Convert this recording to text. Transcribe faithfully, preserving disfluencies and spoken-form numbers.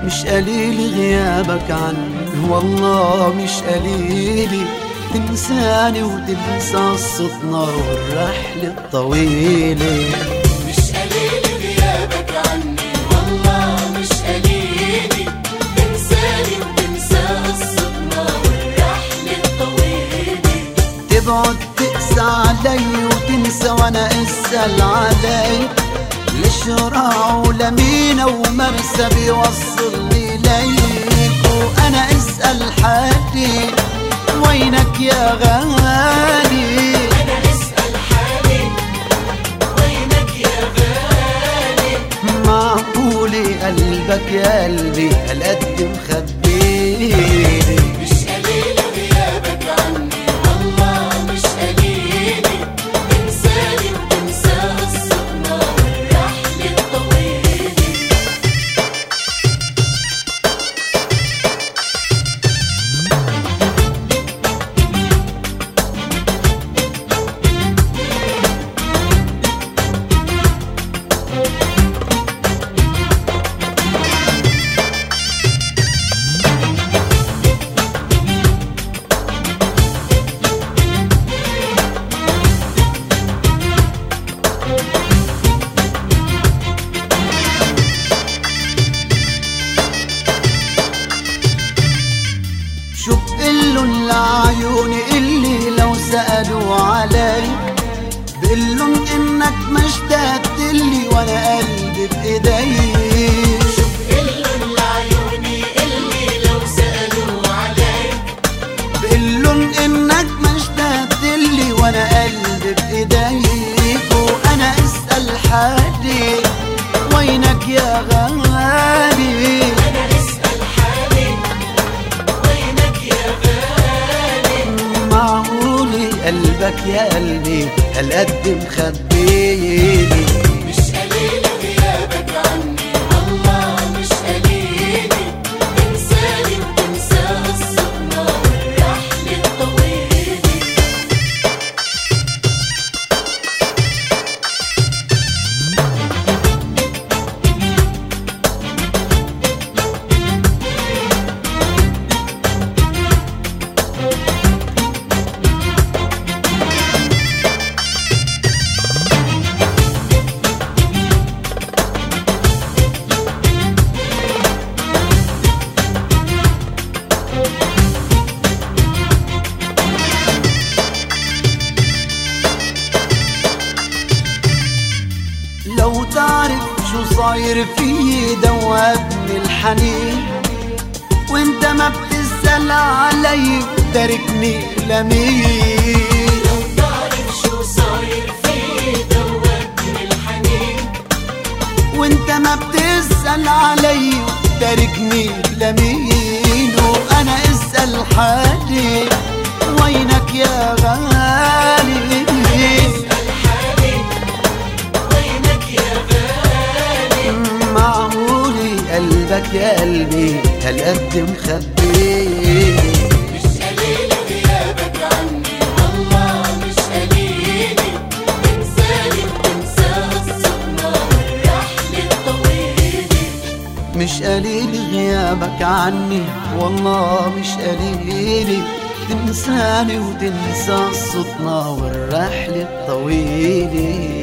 مش قليل غيابك عني والله مش قليل، تنساني وتنسى قصتنا والرحلة الطويلة. مش قليل غيابك عني والله مش قليل، تنساني وتنسى قصتنا والرحلة الطويلة. تبعد تقسى علي وتنسى وانا اسأل عليك، لشراع ولمينا ومرسى بيوصلني ليك، وانا اسأل حالي وينك يا غالي. انا اسأل حالي وينك يا غالي. معقولي قلبك يا قلبي هالقد مخبيني؟ مش قليل غيابك عني والله مش قليل، تنساني وتنسى قصتنا والرحلة الطويلة. شو بقلن لعيوني اللي لو سألوا عليك، بقلن انك ما اشتقت لي وانا قلبي بايديك. شو بقلن لعيوني اللي لو سألوا عليك، بقلن انك ما اشتقت لي وانا قلبي بايديك، وانا اسأل حالي وينك يا غالي. أنا اسأل حالي وينك يا غالي. معقولي قلبك يا قلبي هالقد مخبيني؟ مش قليل غيابك عني والله مش قليل، تنساني وتنسى قصتنا والرحلة الطويلة. لو تعرف شو صاير فيي دوبني الحنين، وانت ما بتسأل علي وتركني لمين. لو تعرف شو صاير فيي دوبني الحنين، وانت ما بتسأل علي وتركني لمين، وانا اسأل حالي وينك يا غالي. اسأل حالي وينك يا غالي. معقولي قلبك يا قلبي هالقد مخبيني؟ مش قليل غيابك عني والله مش قليل، تنساني وتنسى قصتنا والرحلة الطويلة. مش قليل غيابك عني والله مش قليل، تنساني وتنسى قصتنا والرحلة الطويلة.